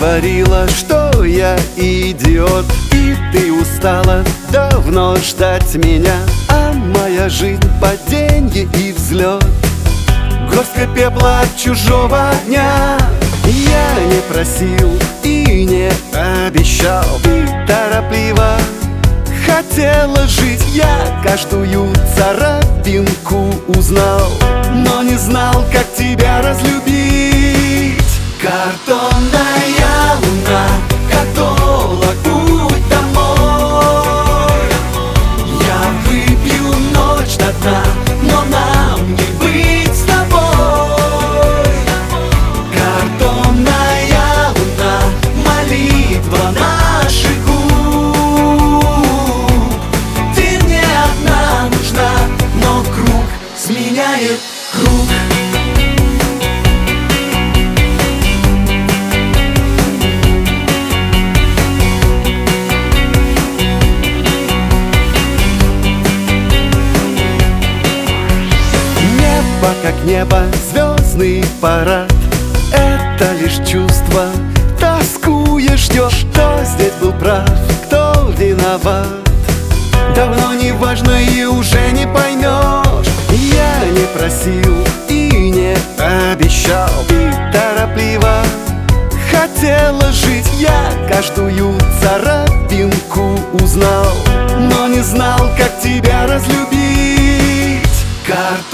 говорила, что я идиот, и ты устала давно ждать меня, а моя жизнь паденье и взлет. Горстка пепла от чужого дня. Я не просил и не обещал, ты торопливо хотела жить. Я каждую царапинку узнал, но не знал, как тебя разлюбить. Картонная луна, католог, путь домой. Я выпью ночь до дна, но нам не быть с тобой. Картонная луна, молитва наших губ. Ты мне одна нужна, но круг сменяет круг. Как небо, звездный парад, это лишь чувство, тоскуешь, ждешь. Кто здесь был прав, кто виноват, давно не важно и уже не поймешь. Я не просил и не обещал, ты торопливо хотела жить. Я каждую царапинку узнал, но не знал, как тебя разлюбить.